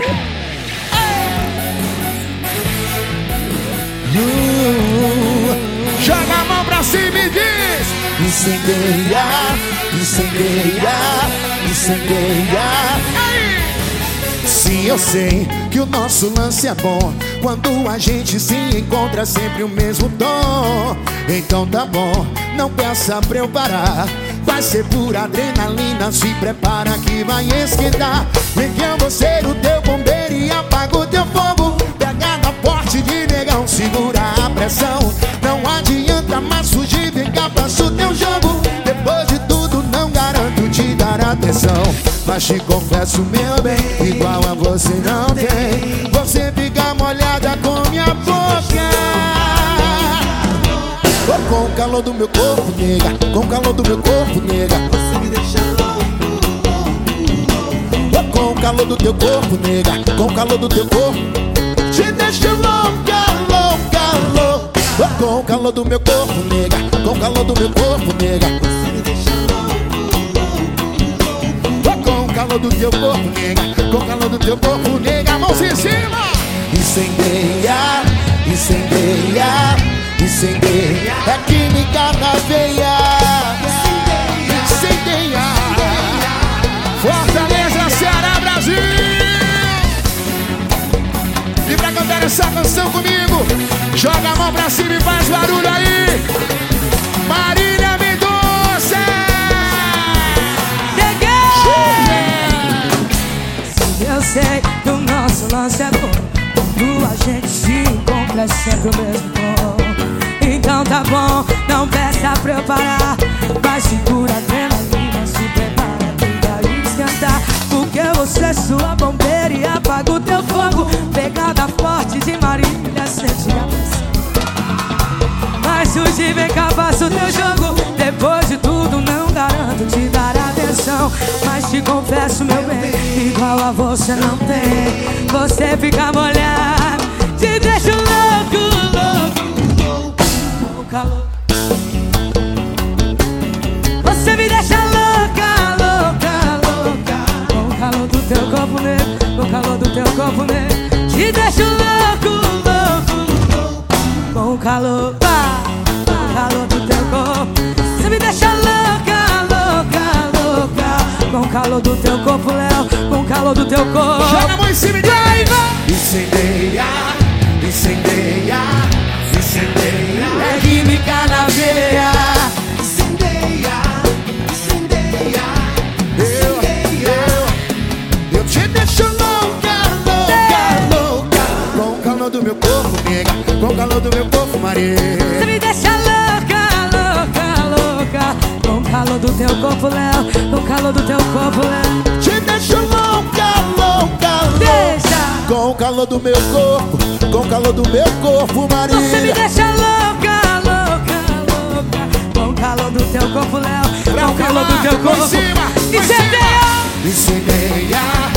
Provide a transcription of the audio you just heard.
Joga a mão pra cima e diz: incendeia, incendeia, incendeia. Sim, eu sei que o nosso lance é bom. Quando a gente se encontra, sempre o mesmo tom. Então tá bom, não peça pra eu parar. Vai ser pura adrenalina, se prepara que vai esquentar. Vem que eu vou ser o teu bombeiro e apago o teu fogo. Pegada forte de negão, segura a pressão. Não adianta mais fugir, vem cá, passa o teu jogo. Depois de tudo, não garanto te dar atenção. Mas te confesso, meu bem, igual a você não tem. Você fica molhada com minha boca. Oh, com o calor do meu corpo, nega. Com o calor do meu corpo, nega. Você me deixa louco, louco. Oh, com o calor do teu corpo, nega. Com o calor do teu corpo, te deixa louca, louca, louca. Oh, com o calor do meu corpo, nega. Com o calor do meu corpo, nega. Você me deixa louco, com o calor do teu corpo, nega. Com o calor do teu corpo, nega. Mãos em cima. Incendeia, incendeia, incendeia. É química na veia. Incendeia. Fortaleza, Ceará, Brasil. E pra cantar essa canção comigo, joga a mão pra cima e faz barulho aí. Marília Mendonça. Eu sei que o nosso lance é bom. Quando a gente se encontra é sempre o mesmo tom. Então tá bom, não peça pra eu parar. Vai, segura a adrenalina, se prepara que vai esquentar. Porque você é sua bombeira e apaga o teu fogo. Pegada forte de Marília, sente a pressão. Vai surgir, vem cá, passa o teu jogo. Depois de tudo, não garanto te dar atenção. Mas te confesso, meu bem, igual a você não tem. Você fica molhado, te deixa louco, louco. Com o calor, você me deixa louca, louca, louca. Com o calor do teu corpo negro, com o calor do teu corpo negro, te deixa louco, louco, louco. Com o calor, com o calor do teu corpo, você me deixa louca, louca, louca. Com o calor do teu corpo, Léo, com o calor do teu corpo. Joga a mão em cima e diz: incendeia, incendeia, incendeia. É química na veia. Incendeia, incendeia, incendeia. Eu te deixo louca, louca, louca. Com o calor do meu corpo, nega. Com o calor do meu corpo, Maria. Você me deixa louca, louca, louca. Com o calor do teu corpo, Léo, com o calor do teu corpo, Léo. Te deixo louca, louca, louca. Deixa. Com o calor do meu corpo, com o calor do meu corpo, Maria. Você me deixa louca, louca, louca. Com o calor do teu corpo, Léo, com o calor do teu corpo. Em cima, Incendeia. Incendeia,